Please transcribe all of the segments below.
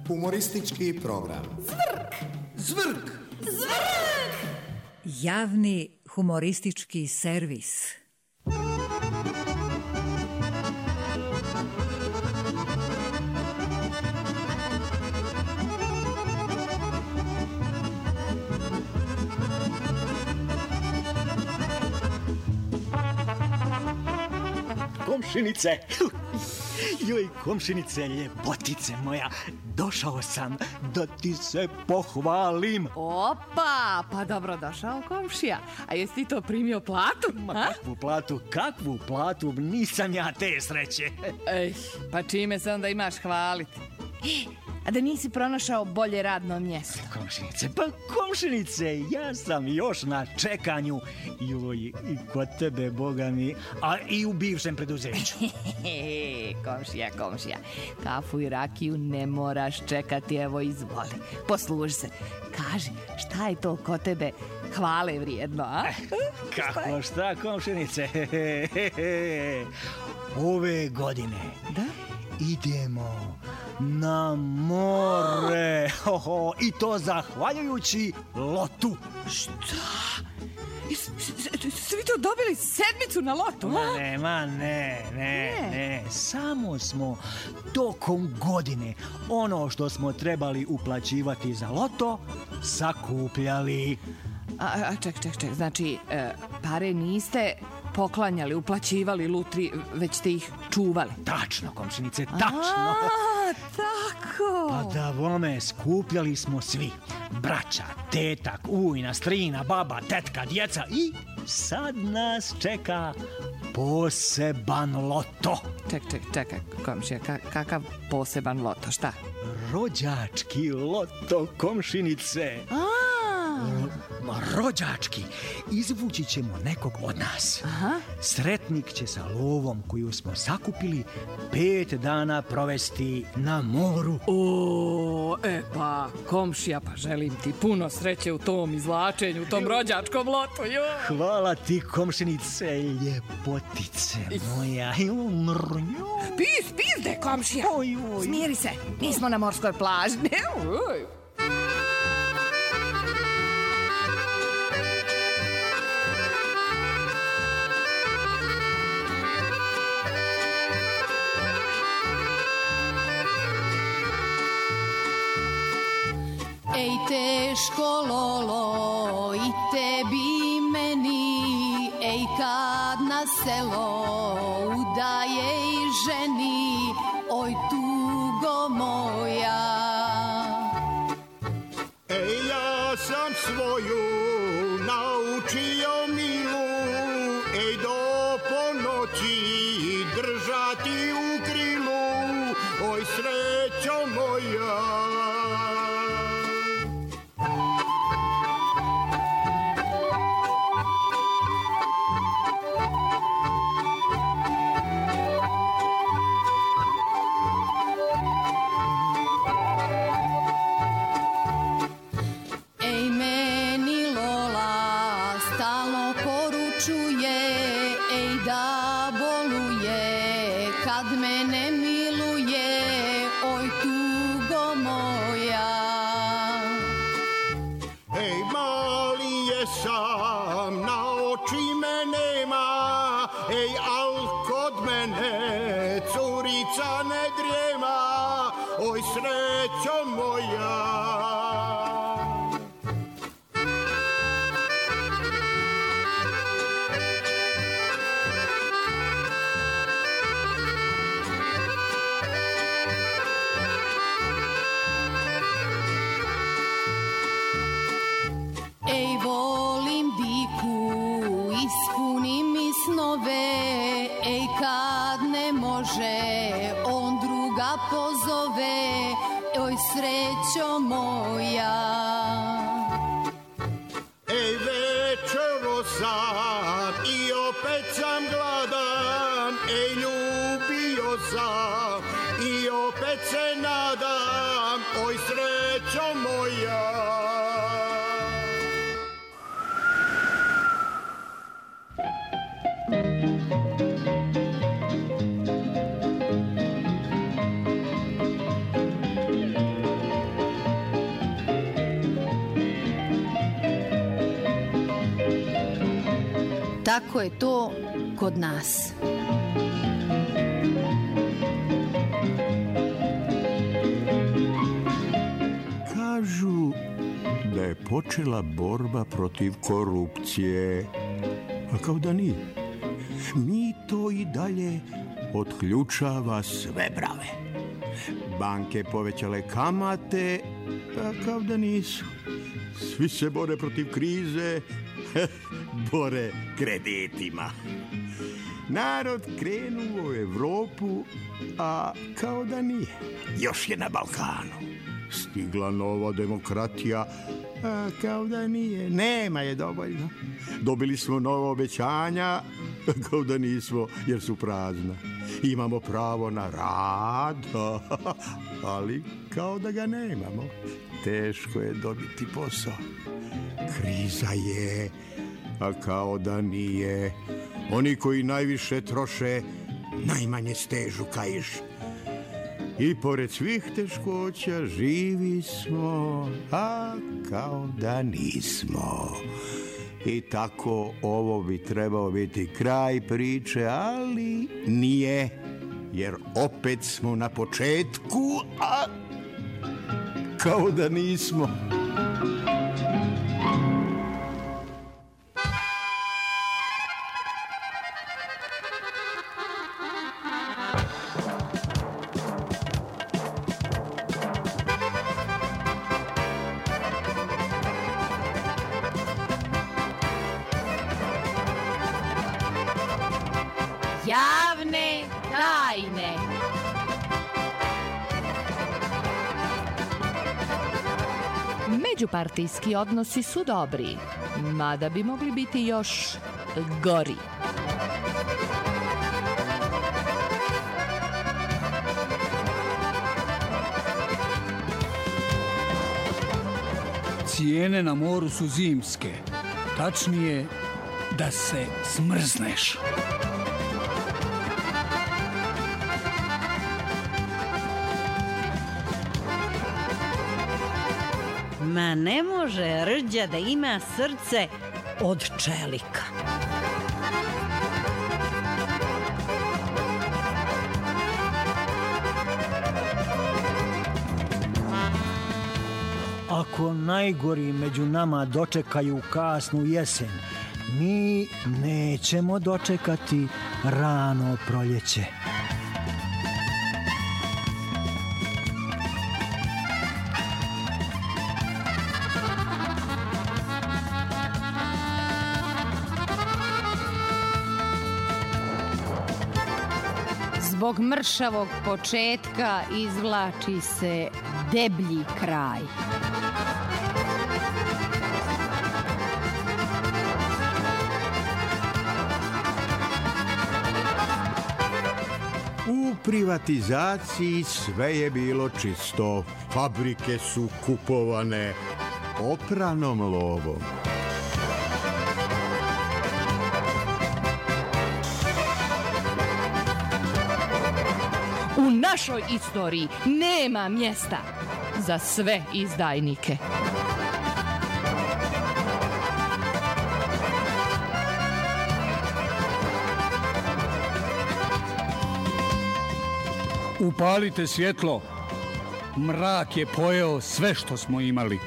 Humoristički program. Zvrk! Zvrk! Zvrk! Javni humoristički servis. Komšinice, joj komšinice, ljepotice moja, došao sam da ti se pohvalim. Opa, pa dobro došao komšija. A jesi ti to primio platu? Ma kakvu platu, nisam ja te sreće. Ej, pa čime se onda imaš hvaliti? A da nisi pronašao bolje radno mjesto? Komšinice, ja sam još na čekanju. Joj, i kod tebe, Boga mi, a i u bivšem preduzeću. Komšija, kafu i rakiju ne moraš čekati, evo izvoli. Posluži se, kaži, šta je to kod tebe hvale vrijedno, a? Kako šta, komšinice? Ove godine idemo na more. I to zahvaljujući lotu. Šta? Su vi to dobili sedmicu na lotu? Ne. Samo smo tokom godine ono što smo trebali uplaćivati za loto sakupljali. Ček, znači pare niste poklanjali, uplaćivali lutri, već ste ih čuvali. Tačno, komšinice, tačno. Tako. Pa da vome, skupljali smo svi. Braća, tetak, ujna, strina, baba, tetka, djeca i sad nas čeka poseban loto. Čekaj, komšija, kakav poseban loto, šta? Rođački loto, komšinice. Rođački. Izvući ćemo nekog od nas. Aha. Sretnik će sa lovom koju smo sakupili 5 dana provesti na moru. Pa komšija, pa želim ti puno sreće u tom izvlačenju, u tom rođačkom lotu. Hvala ti, komšinice, ljepotice moja. Pizde, komšija. Smiri se, nismo na morskoj plaži. Ej, teško lolo i tebi i meni, ej, kad na selo udaje i ženi, oj, tugo moja. Ej, ja sam svoju naučio milu, ej, do ponoći držati u krilu, oj, srećo moja. Da boluje kad me ne miluje, oj, tugo moja. Ej, mali jesam, na oči me nema, ej, al kod mene curica ne drijema, oj, srećo moja. Ej, volim diku, ispuni mi snove, ej, kad ne može, on druga pozove, oj, srećo moja. Ej, večero sam i opet sam gladan, ej, ljubio sam i opet se nadam, oj, srećo moja. tako je to kod nas. Kažu da je počela borba protiv korupcije, a kao da nije. Mi to i dalje otključava sve brave. Banke povećale kamate, a kao da nisu. Svi se bore protiv krize, bore kreditima. Narod krenuo u Evropu, a kao da nije. Još je na Balkanu. Stigla nova demokratija, a kao da nije. Nema je dovoljno. Dobili smo nova obećanja, kao da nismo, jer su prazna. Imamo pravo na rad, ali kao da ga nemamo. Teško je dobiti posao. Kriza je, a kao da nije. Oni koji najviše troše, najmanje stežu kaiš. I pored svih teškoća živi smo, a kao da nismo. I tako ovo bi trebao biti kraj priče, ali nije, jer opet smo na početku, a kao da nismo. Javne tajne. Međupartijski odnosi su dobri, mada bi mogli biti još gori. Cijene na moru su zimske. Tačnije, da se smrzneš. Ma ne može rđa da ima srce od čelika. Ako najgori među nama dočekaju kasnu jesen, mi nećemo dočekati rano proljeće. Zbog mršavog početka izvlači se deblji kraj. U privatizaciji sve je bilo čisto. Fabrike su kupovane opranom lovom. U našoj istoriji nema mjesta za sve izdajnike. Upalite svjetlo. Mrak je pojeo sve što smo imali.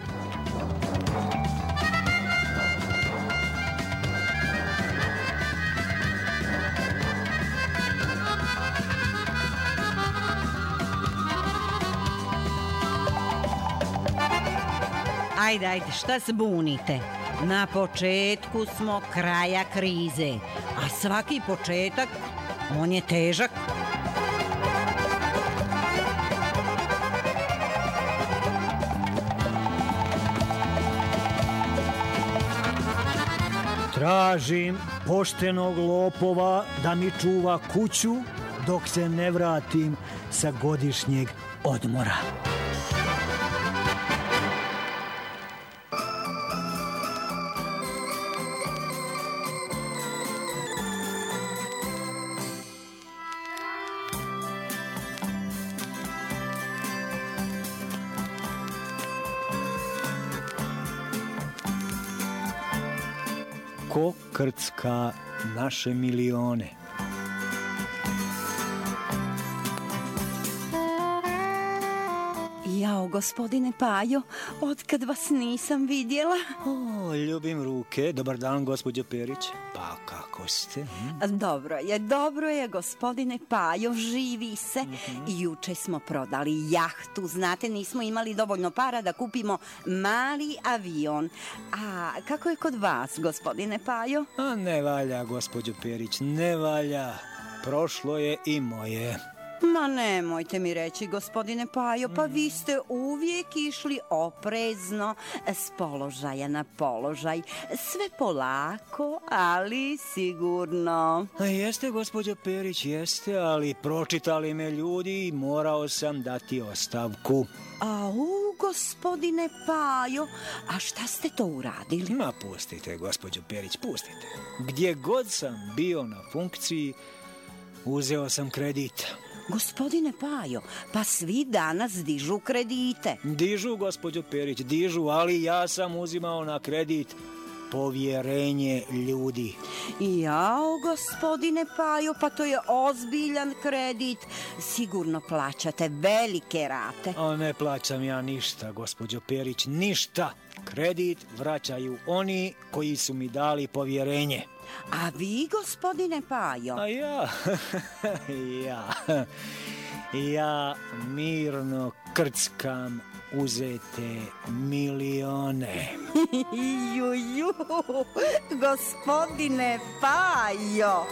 Ajde, šta se bunite? Na početku smo kraja krize, a svaki početak, on je težak. Tražim poštenog lopova da mi čuva kuću dok se ne vratim sa godišnjeg odmora. Ko krcka naše milione. Jao, gospodine Pajo, otkad vas nisam vidjela? O, ljubim ruke. Dobar dan, gospođo Perić. Pa kako ste? Dobro je, gospodine Pajo, živi se. Juče smo prodali jahtu, znate, nismo imali dovoljno para da kupimo mali avion. A kako je kod vas, gospodine Pajo? A ne valja, gospođo Perić, ne valja. Prošlo je i moje. Ma nemojte mi reći, gospodine Pajo, pa vi ste uvijek išli oprezno, s položaja na položaj, sve polako, ali sigurno. Jeste, gospođo Perić, jeste, ali pročitali me ljudi i morao sam dati ostavku. Gospodine Pajo, a šta ste to uradili? Ma pustite, gospođo Perić, pustite. Gdje god sam bio na funkciji, uzeo sam kredit. Gospodine Pajo, pa svi danas dižu kredite. Dižu, gospođo Perić, dižu, ali ja sam uzimao na kredit povjerenje ljudi. Jao, gospodine Pajo, pa to je ozbiljan kredit. Sigurno plaćate velike rate. A ne plaćam ja ništa, gospođo Perić, ništa. Kredit vraćaju oni koji su mi dali povjerenje. A vi, gospodine Pajo? A ja mirno krckam uzete milione. Juju, gospodine Pajo.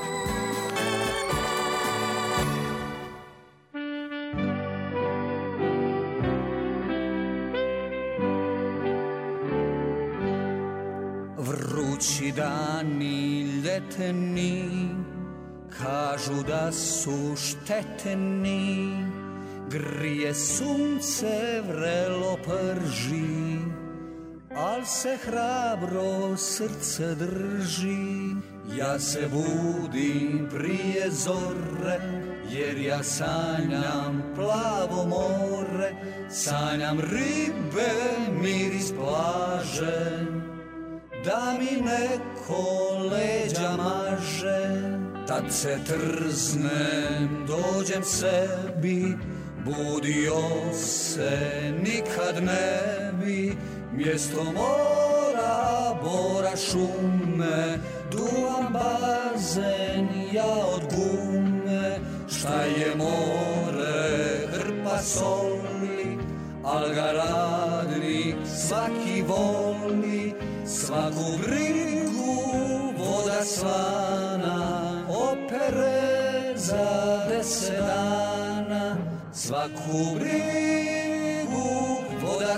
Vrući dani ljeteni, kažu da su štetni, grije sunce, vrelo prži, al se hrabro srce drži. Ja se budim prije zore, jer ja sanjam plavo more, sanjam ribe, miris plaže, da mi neko leđa maže. Tad se trznem, dođem sebi, budio se nikad ne bi. Mjesto mora, bora šume, duvam bazen, ja od gume. Šta je more, hrpa soli, al ga radnik svaki voli. Svaku brigu voda slana opere za 10 dana. Svaku brigu voda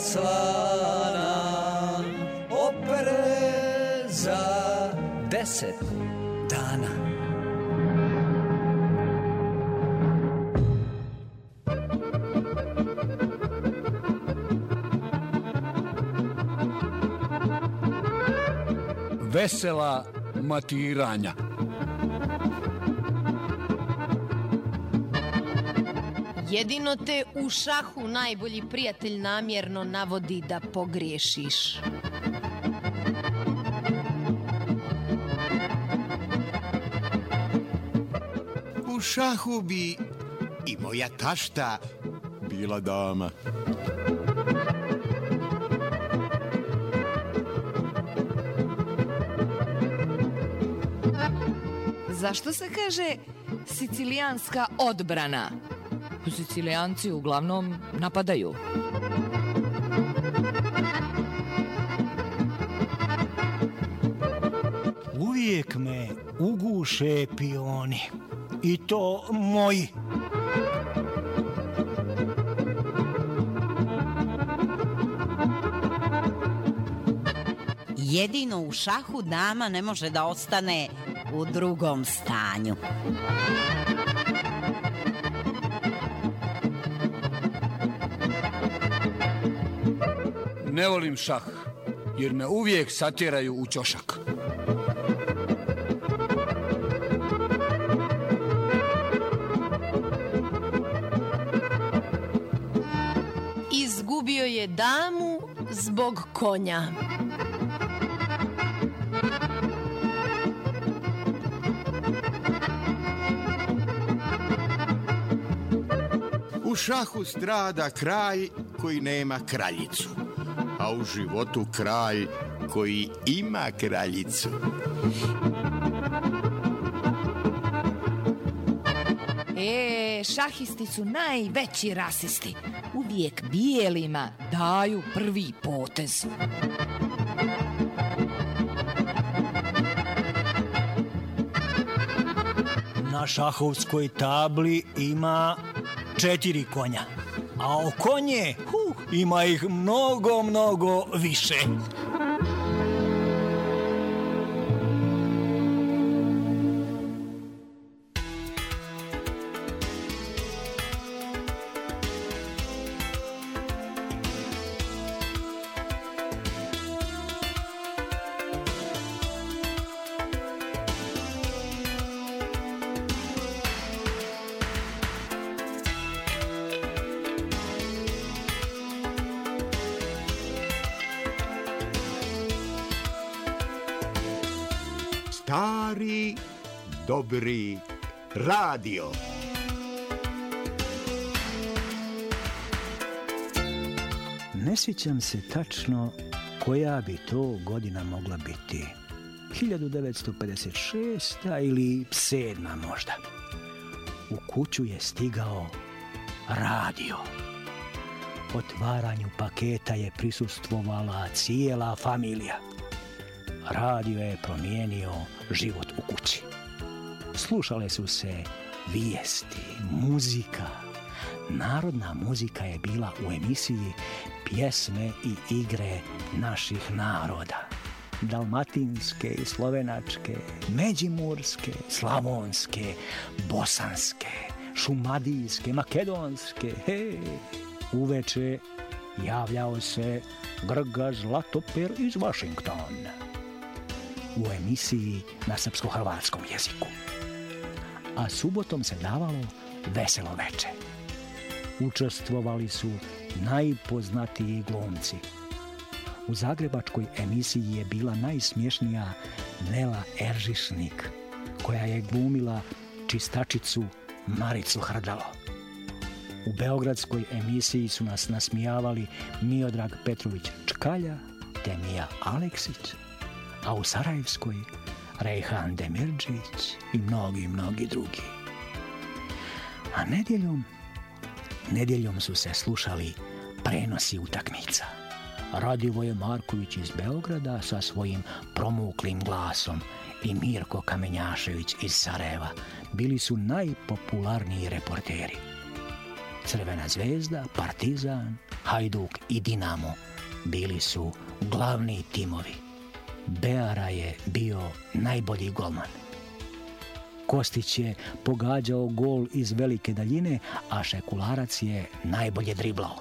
slana opere za 10 dana. Vesela matiranja. Jedino te u šahu najbolji prijatelj namjerno navodi da pogriješiš. U šahu bi i moja tašta bila dama. Zašto se kaže sicilijanska odbrana? Sicilijanci uglavnom napadaju. Uvijek me uguše pioni. I to moji. Jedino u šahu dama ne može da ostane u drugom stanju. Ne volim šah, jer me uvijek satjeraju u ćošak. Izgubio je damu zbog konja. U šahu strada kralj koji nema kraljicu, a u životu kralj koji ima kraljicu. Šahisti su najveći rasisti. Uvijek bijelima daju prvi potez. Na šahovskoj tabli ima 4 konja, a o konje ima ih mnogo, mnogo više. Stari, dobri radio. Ne sjećam se tačno koja bi to godina mogla biti. 1956. ili 7. možda. U kuću je stigao radio. Otvaranju paketa je prisustvovala cijela familija. Radio je promijenio život u kući. Slušale su se vijesti, muzika. Narodna muzika je bila u emisiji pjesme i igre naših naroda. Dalmatinske i slovenačke, međimurske, slavonske, bosanske, šumadijske, makedonske. Uveče javljao se Grga Zlatoper iz Washingtona u emisiji na srpsko-hrvatskom jeziku. A subotom se davalo Veselo veče. Učestvovali su najpoznatiji glumci. U zagrebačkoj emisiji je bila najsmješnija Nela Eržišnik, koja je glumila čistačicu Maricu Hrdalo. U beogradskoj emisiji su nas nasmijavali Miodrag Petrović Čkalja te Mija Aleksić, a u sarajevskoj Rejhan Demirđić i mnogi drugi. A nedjeljom su se slušali prenosi utakmica. Radivoje Marković iz Beograda sa svojim promuklim glasom i Mirko Kamenjašević iz Sarajeva bili su najpopularniji reporteri. Crvena zvezda, Partizan, Hajduk i Dinamo bili su glavni timovi. Beara je bio najbolji golman. Kostić je pogađao gol iz velike daljine, a Šekularac je najbolje driblao.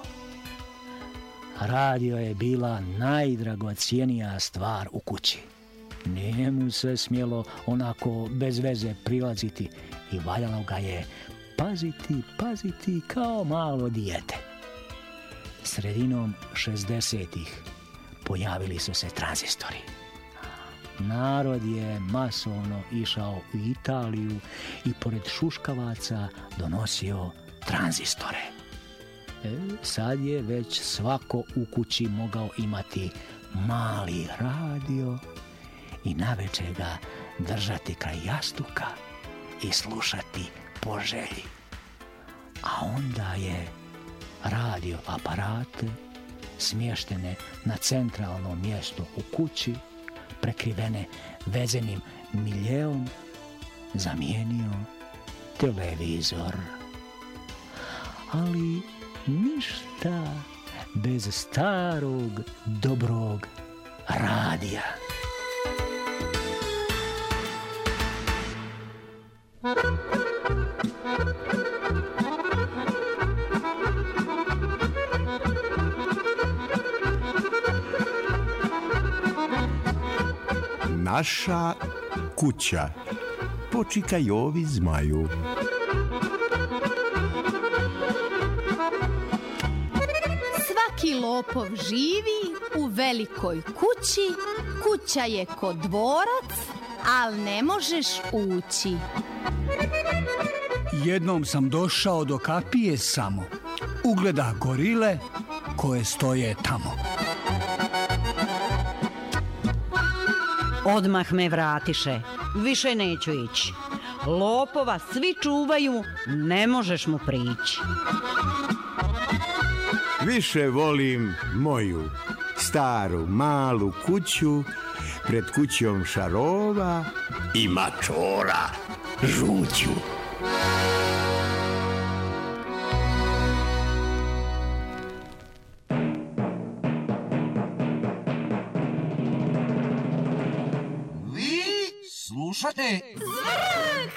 Radio je bila najdragocjenija stvar u kući. Nije mu se smjelo onako bez veze prilaziti i valjalo ga je paziti kao malo dijete. Sredinom 60-ih pojavili su se tranzistori. Narod je masovno išao u Italiju i pored šuškavaca donosio tranzistore. Sad je već svako u kući mogao imati mali radio i navečer ga držati kraj jastuka i slušati po želji. A onda je radio aparate smještene na centralnom mjestu u kući, prekrivene vezenim miljeom, zamijenio televizor. Ali ništa bez starog, dobrog radija. Naša kuća. Počika Jovi Zmaju. Svaki lopov živi u velikoj kući, kuća je ko dvorac, al ne možeš ući. Jednom sam došao do kapije samo ugleda gorile koje stoje tamo. Odmah me vratiše, više neću ići. Lopova svi čuvaju, ne možeš mu prići. Više volim moju staru malu kuću, pred kućom šarova i mačora žuću. Vi slušate Zvrk!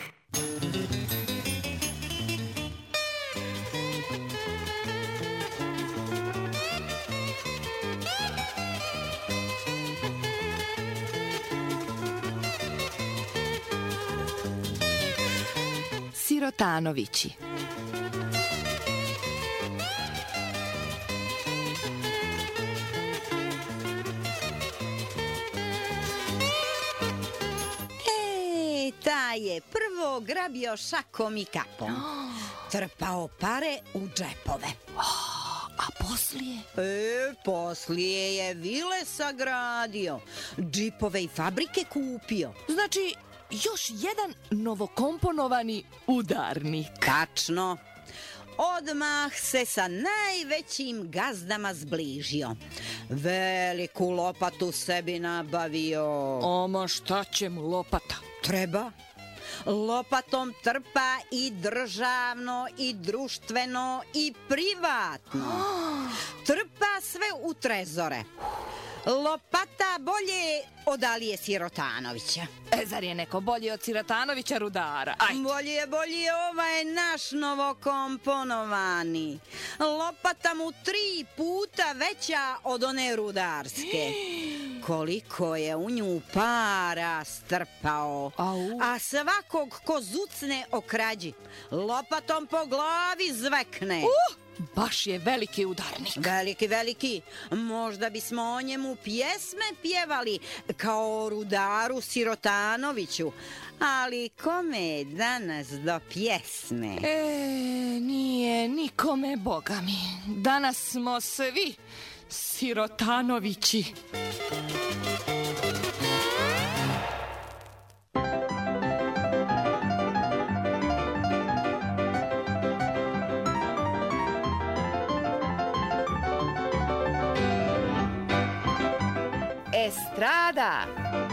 Sirotanovići. Taj je prvo grabio šakom i kapom, trpao pare u džepove. A poslije? Poslije je vile sagradio, džipove i fabrike kupio. Znači, još jedan novokomponovani udarnik. Tačno. Odmah se sa najvećim gazdama zbližio. Veliku lopatu sebi nabavio. Oma, šta će mu lopata? Treba. Lopatom trpa i državno, i društveno, i privatno. Trpa sve u trezore. Lopata bolje od Alije Sirotanovića. Zar je neko bolji od Sirotanovića rudara? Bolje, ovaj naš novokomponovani. Lopata mu 3 puta veća od one rudarske. Koliko je u nju para strpao. A svakog ko zucne o krađi, lopatom po glavi zvekne. Baš je veliki udarnik. Veliki. Možda bismo o njemu pjesme pjevali kao o rudaru Sirotanoviću. Ali kome je danas do pjesme? Nije nikome, boga mi. Danas smo svi Sirotanovići. Estrada.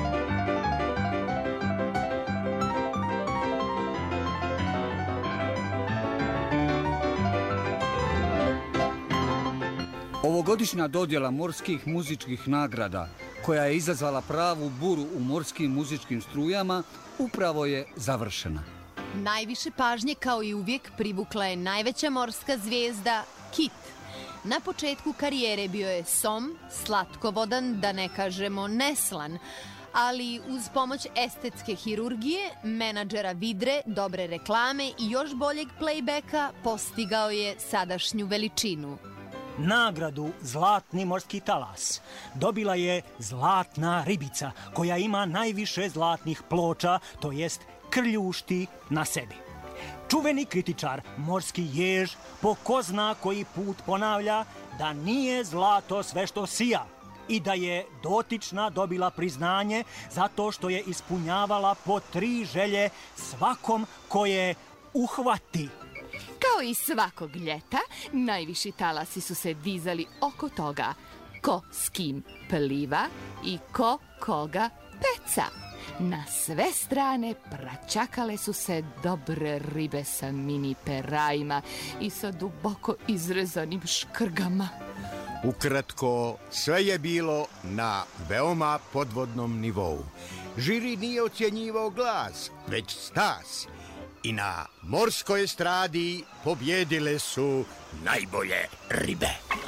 Ovogodišnja dodjela morskih muzičkih nagrada, koja je izazvala pravu buru u morskim muzičkim strujama, upravo je završena. Najviše pažnje, kao i uvijek, privukla je najveća morska zvijezda Kit. Na početku karijere bio je som, slatkovodan, da ne kažemo neslan, ali uz pomoć estetske hirurgije, menadžera vidre, dobre reklame i još boljeg playbacka postigao je sadašnju veličinu. Nagradu Zlatni morski talas dobila je zlatna ribica koja ima najviše zlatnih ploča, to jest krljušti na sebi. Čuveni kritičar, morski jež, po ko zna koji put ponavlja da nije zlato sve što sija i da je dotična dobila priznanje zato što je ispunjavala po 3 želje svakom koje uhvati. Kao i svakog ljeta, najviši talasi su se dizali oko toga ko s kim pliva i ko koga peca. Na sve strane praćakale su se dobre ribe sa mini perajima i sa duboko izrezanim škrgama. Ukratko, sve je bilo na veoma podvodnom nivou. Žiri nije ocjenjivao glas, već stas. I na morskoj estradi pobjedile su najbolje ribe.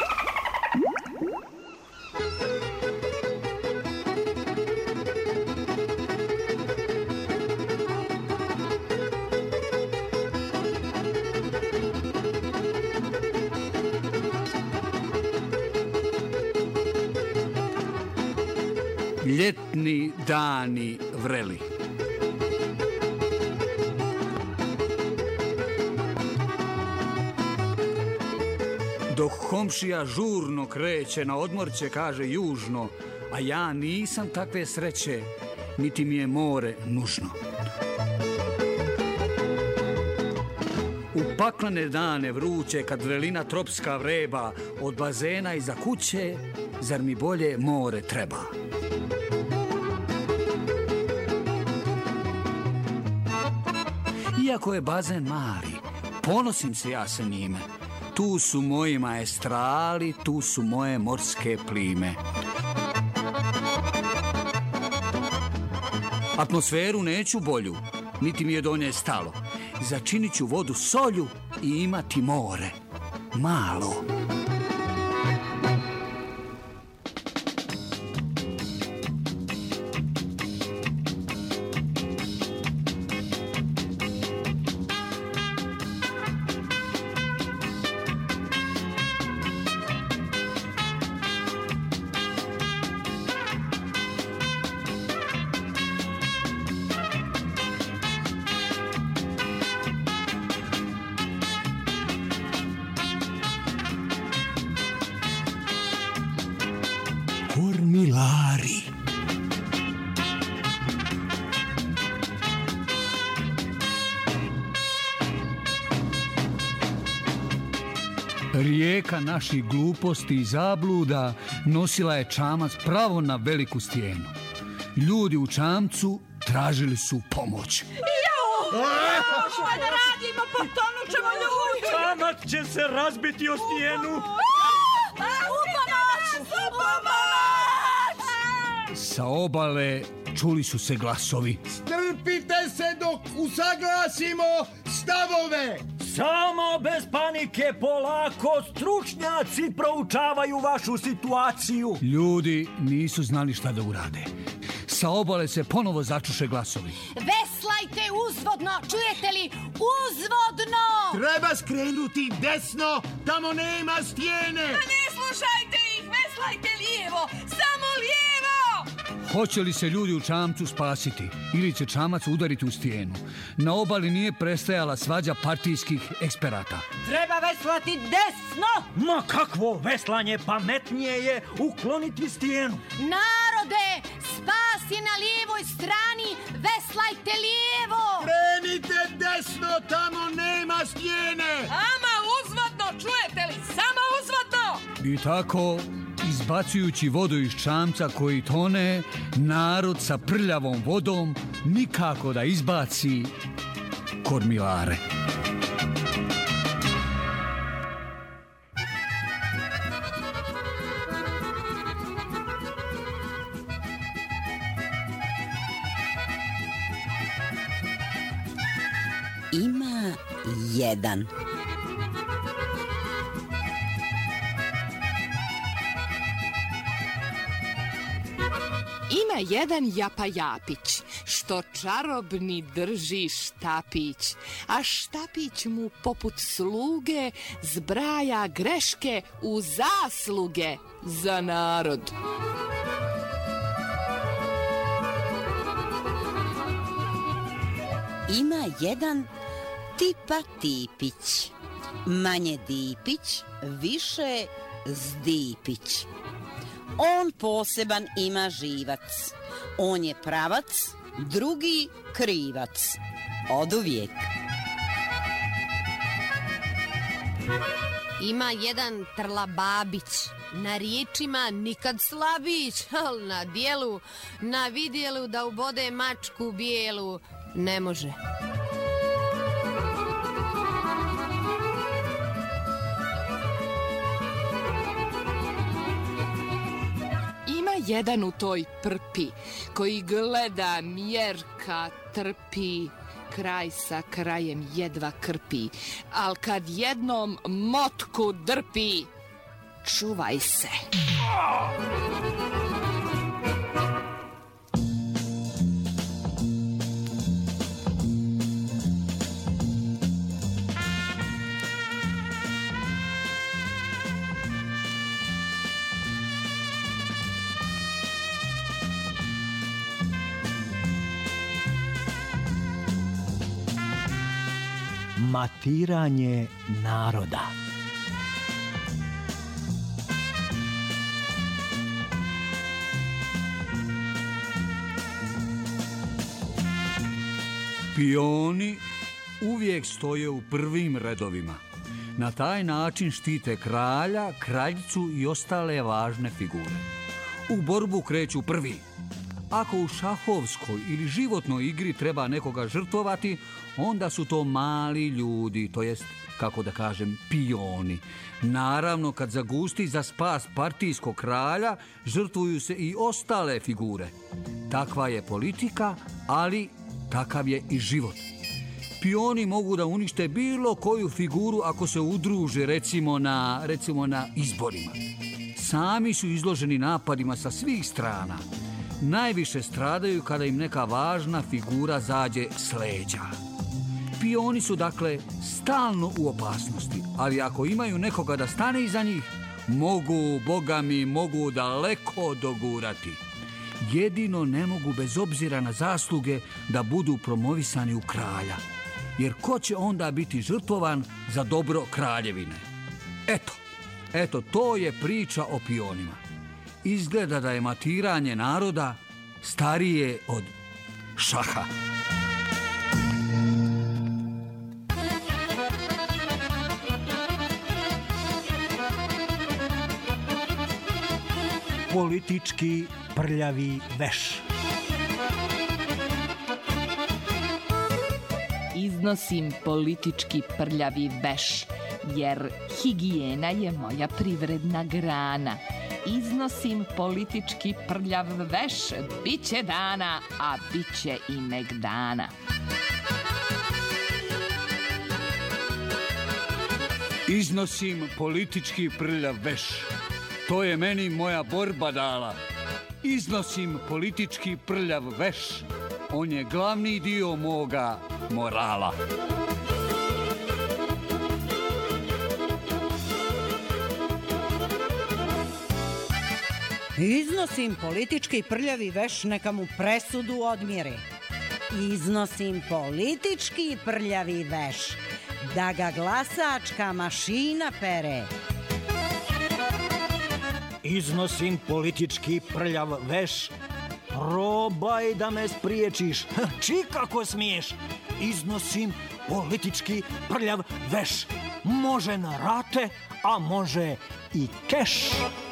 Ljetni dani vreli. Dok komšija žurno kreće na odmorće, kaže južno, a ja nisam takve sreće, niti mi je more nužno. U paklene dane vruće, kad vrelina tropska vreba, od bazena iza kuće, zar mi bolje more treba? Iako je bazen mali, ponosim se ja sa njime. Tu su moji maestrali, tu su moje morske plime. Atmosferu neću bolju, niti mi je do nje stalo. Začinit ću vodu solju i imati more malo. Kormilari. Rijeka naših gluposti i zabluda nosila je čamac pravo na veliku stijenu. Ljudi u čamcu tražili su pomoć. Što da radimo, potonut ćemo ljudi! Čamac će se razbiti o stijenu! Sa obale čuli su se glasovi. Strpite se dok usaglasimo stavove! Samo bez panike, polako, stručnjaci proučavaju vašu situaciju. Ljudi nisu znali šta da urade. Sa obale se ponovo začuše glasovi. Veslajte uzvodno, čujete li? Uzvodno! Treba skrenuti desno, tamo nema stijene! A ne slušajte ih, veslajte lijevo, samo lijevo! Hoće li se ljudi u čamcu spasiti ili će čamac udariti u stijenu? Na obali nije prestajala svađa partijskih eksperata. Treba veslati desno! Ma kakvo veslanje, pametnije je ukloniti stijenu. Narode, spas je na lijevoj strani, veslajte lijevo! Krenite desno, tamo nema stijene! Ama uzvodno, čujete li? Samo uzvodno! I tako, izbacujući vodu iz čamca koji tone, narod sa prljavom vodom nikako da izbaci kormilare. Ima jedan. Ima jedan japajapić, što čarobni drži štapić, a štapić mu poput sluge zbraja greške u zasluge za narod. Ima jedan tipa tipić, manje dipić, više zdipić. On poseban ima živac, on je pravac, drugi krivac, oduvijek. Ima jedan trlababić, na riječima nikad slabić, ali na dijelu, na vidjelu da ubode mačku bijelu ne može. Ima jedan u toj prpi koji gleda, mjerka, trpi, kraj sa krajem jedva krpi, al kad jednom motku drpi, čuvaj se. Matiranje naroda. Pioni uvijek stoje u prvim redovima. Na taj način štite kralja, kraljicu i ostale važne figure. U borbu kreću prvi. Ako u šahovskoj ili životnoj igri treba nekoga žrtvovati, onda su to mali ljudi, to jest, kako da kažem, pioni. Naravno, kad zagusti za spas partijskog kralja, žrtvuju se i ostale figure. Takva je politika, ali takav je i život. Pioni mogu da unište bilo koju figuru ako se udruže, recimo na izborima. Sami su izloženi napadima sa svih strana. Najviše stradaju kada im neka važna figura zađe s leđa. Pioni su dakle stalno u opasnosti, ali ako imaju nekoga da stane iza njih, mogu daleko dogurati. Jedino ne mogu bez obzira na zasluge da budu promovisani u kralja. Jer ko će onda biti žrtvovan za dobro kraljevine? Eto, to je priča o pionima. Izgleda da je matiranje naroda starije od šaha. Politički prljavi veš. Iznosim politički prljavi veš, jer higijena je moja privredna grana. Iznosim politički prljav veš, bit će dana, a bit će i megdana. Iznosim politički prljav veš, to je meni moja borba dala. Iznosim politički prljav veš, on je glavni dio moga morala. Iznosim politički prljavi veš, neka mu presudu odmire. Iznosim politički prljavi veš, da ga glasačka mašina pere. Iznosim politički prljav veš, probaj da me spriječiš, kako smiješ. Iznosim politički prljav veš, može na rate, a može i keš.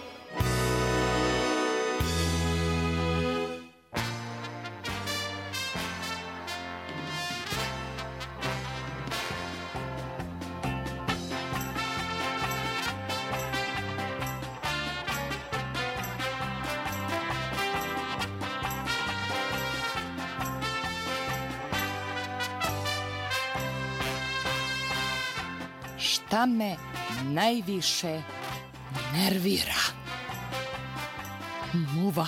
Šta me najviše nervira? Muva.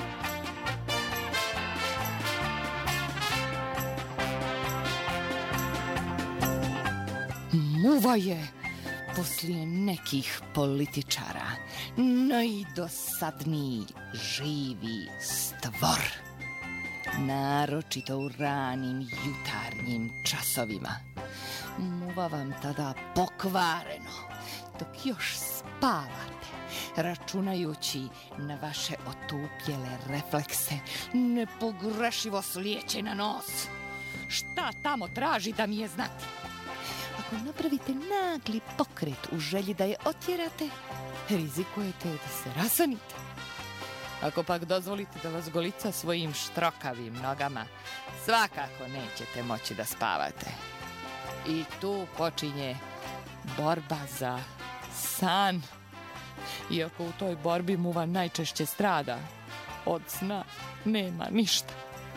Muva je poslije nekih političara najdosadniji živi stvor. Naročito u ranim jutarnjim časovima. Muva vam tada pokvareno, dok još spavate, računajući na vaše otupljele reflekse, nepogrešivo slijeće na nos. Šta tamo traži da mi je znati? Ako napravite nagli pokret u želji da je otjerate, rizikujete da se rasanite. Ako pak dozvolite da vas golica svojim štrokavim nogama, svakako nećete moći da spavate. I tu počinje borba za san. Iako u toj borbi muva najčešće strada, od sna nema ništa.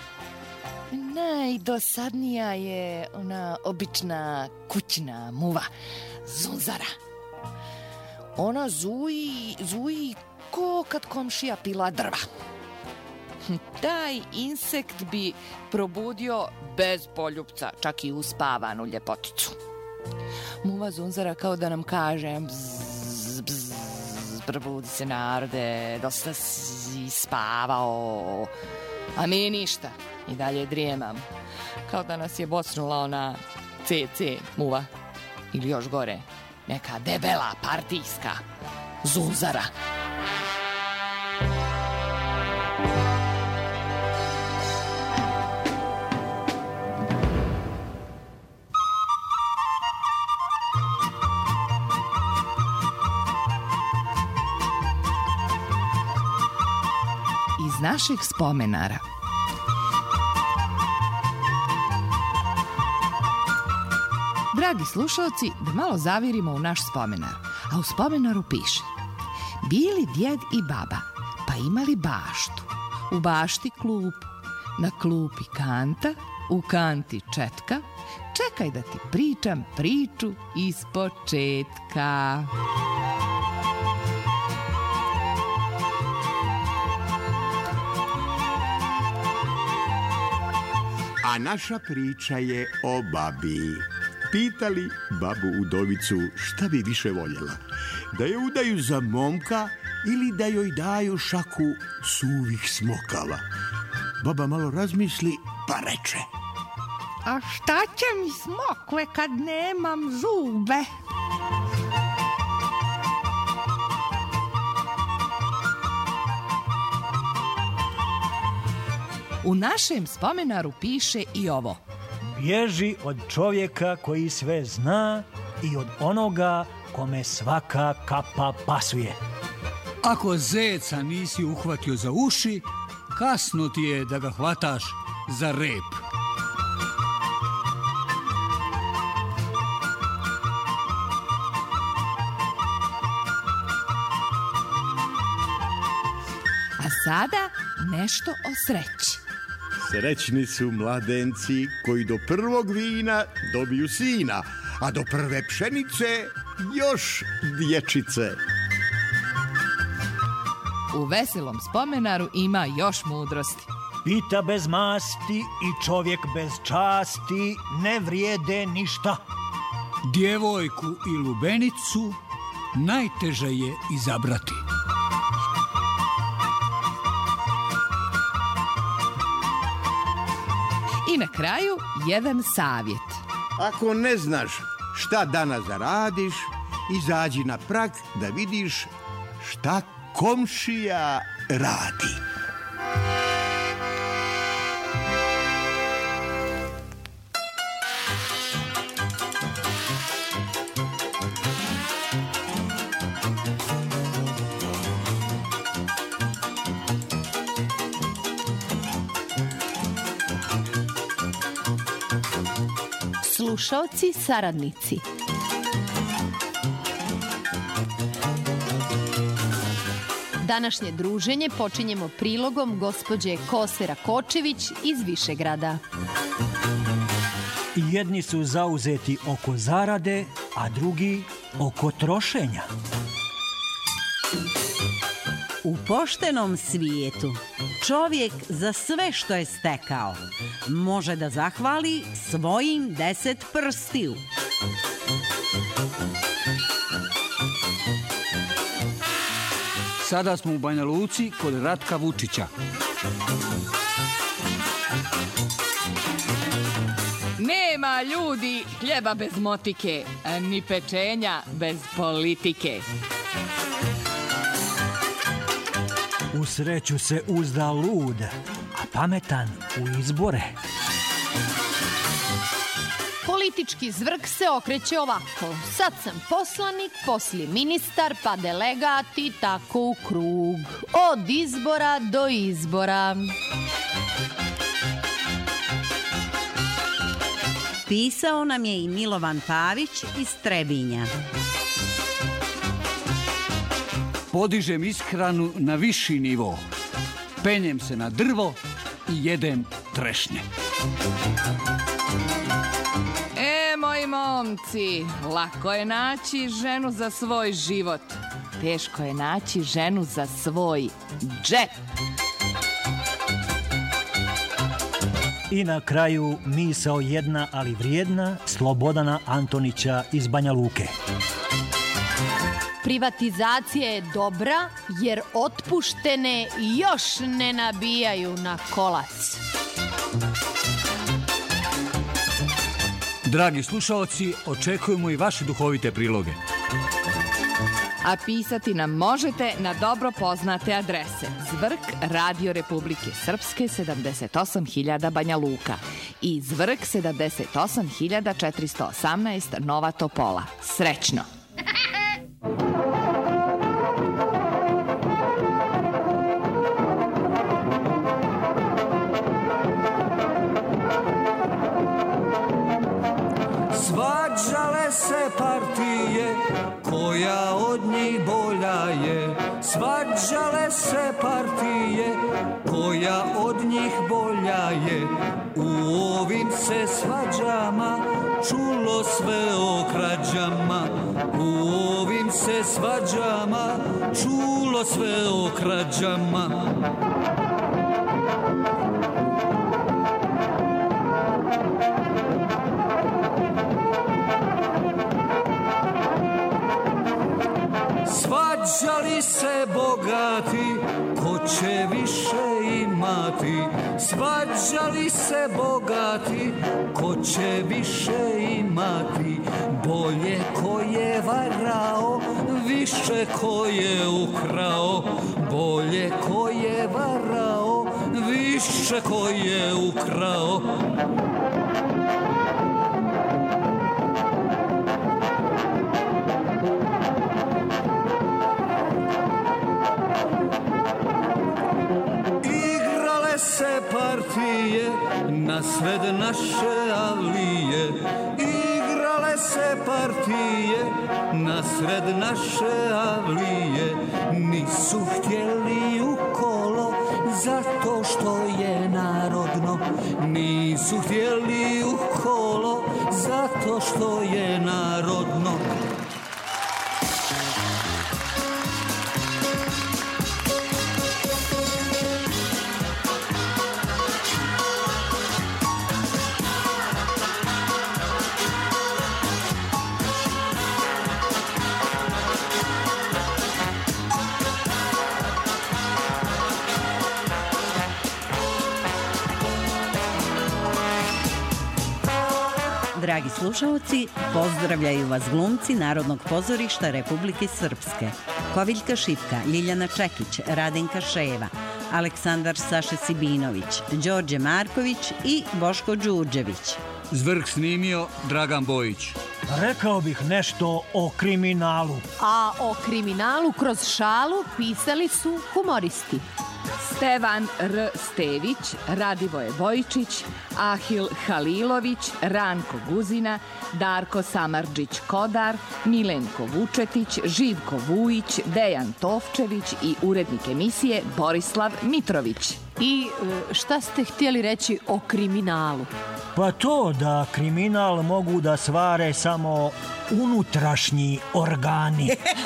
Najdosadnija je ona obična kućna muva, zunzara. Ona zuji ko kad komšija pila drva. Taj insekt bi probudio bez poljupca, čak i uspavanu ljepoticu. Muva zunzara kao da nam kaže: bzz, bzz, probudi se narode, dosta si spavao. A mi ništa, i dalje drijemam. Kao da nas je bocnula ona CC muva. Ili još gore, neka debela partijska zunzara. naših spomenara. Dragi slušalci, da malo zavirimo u naš spomenar. A u spomenaru piše: bili djed i baba, pa imali baštu. U bašti klupu, na klupi kanta, u kanti četka. Čekaj da ti pričam priču iz početka. A naša priča je o babi. Pitali babu udovicu šta bi više voljela, da je udaju za momka ili da joj daju šaku suvih smokava. Baba malo razmisli pa reče: a šta će mi smokve kad nemam zube? U našem spomenaru piše i ovo: bježi od čovjeka koji sve zna i od onoga kome svaka kapa pasuje. Ako zeca nisi uhvatio za uši, kasno ti je da ga hvataš za rep. A sada nešto o sreći. Srećni su mladenci koji do prvog vina dobiju sina, a do prve pšenice još dječice. U veselom spomenaru ima još mudrosti. Pita bez masti i čovjek bez časti ne vrijede ništa. Djevojku i lubenicu najteže je izabrati. I na kraju jedan savjet. Ako ne znaš šta danas zaradiš, izađi na prag da vidiš šta komšija radi. Slušaoci, saradnici. Današnje druženje počinjemo prilogom gospođe Kose Rakočević iz Višegrada. Jedni su zauzeti oko zarade, a drugi oko trošenja. U poštenom svijetu čovjek za sve što je stekao može da zahvali svojim 10 prstiju. Sada smo u Banja Luci kod Ratka Vučića. Nema ljudi hljeba bez motike, ni pečenja bez politike. U sreću se uzda lud, a pametan u izbore. Politički zvrk se okreće ovako. Sad sam poslanik, poslije ministar, pa delegat i tako u krug. Od izbora do izbora. Pisao nam je i Milovan Pavić iz Trebinja. Podižem ishranu na viši nivo. Penjem se na drvo i jedem trešnje. Moji momci, lako je naći ženu za svoj život. Teško je naći ženu za svoj džep. I na kraju misao jedna, ali vrijedna, Slobodana Antonića iz Banja Luke. Privatizacija je dobra jer otpuštene još ne nabijaju na kolac. Dragi slušaoci, očekujemo i vaše duhovite priloge. A pisati nam možete na dobro poznate adrese: Zvrk, Radio Republike Srpske, 78.000 Banja Luka i Zvrk, 78.418 Nova Topola. Srećno! se partije, koja od njih bolja je. Svađale se partije, koja od njih bolja je. U ovim se svađama čulo sve o krađama. U ovim se svađama čulo sve o krađama. Svađali se bogati, ko će više imati. Svađali se bogati, ko će više imati. Bolje ko je varao, više ko je ukrao. Bolje ko je varao, više ko je ukrao. Partije na sred naše avlije, igrale se partije na sred naše avlije. Nisu htjeli u kolo zato što je narodno. Nisu htjeli u kolo zato što je narodno. Dragi slušalci, pozdravljaju vas glumci Narodnog pozorišta Republike Srpske. Koviljka Šipka, Ljiljana Čekić, Radenka Ševa, Aleksandar Saša Sibinović, Đorđe Marković i Boško Đurđević. Zvrh snimio Dragan Bojić. Rekao bih nešto o kriminalu. A o kriminalu kroz šalu pisali su humoristi. Stevan R. Stević, Radivoje Vojčić, Ahil Halilović, Ranko Guzina, Darko Samardžić-Kodar, Milenko Vučetić, Živko Vujić, Dejan Tovčević i urednik emisije Borislav Mitrović. I šta ste htjeli reći o kriminalu? Pa to da kriminal mogu da svare samo unutrašnji organi.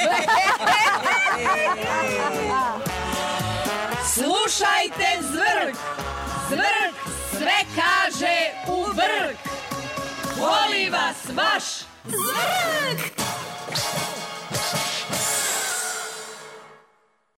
Slušajte Zvrh! Zvrh sve kaže u vrh! Voli vas vaš Zvrh!